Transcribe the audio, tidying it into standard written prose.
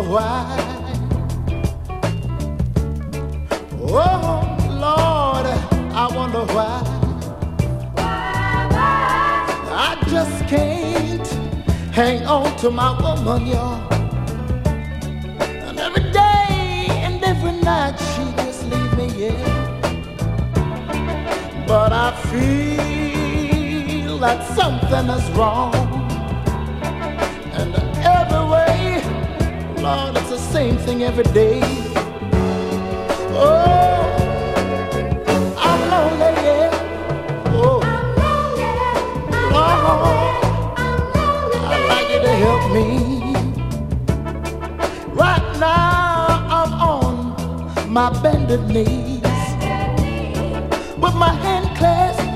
why. Oh, Lord, I wonder why. I just can't hang on to my woman, y'all. And every day and every night she just leave me, yeah. But I feel that something is wrong. And every way, Lord, it's the same thing every day. Oh, I'm lonely, yeah. Oh, Lord, I'd like you to help me. Right now, I'm on my bended knees with my hand clasped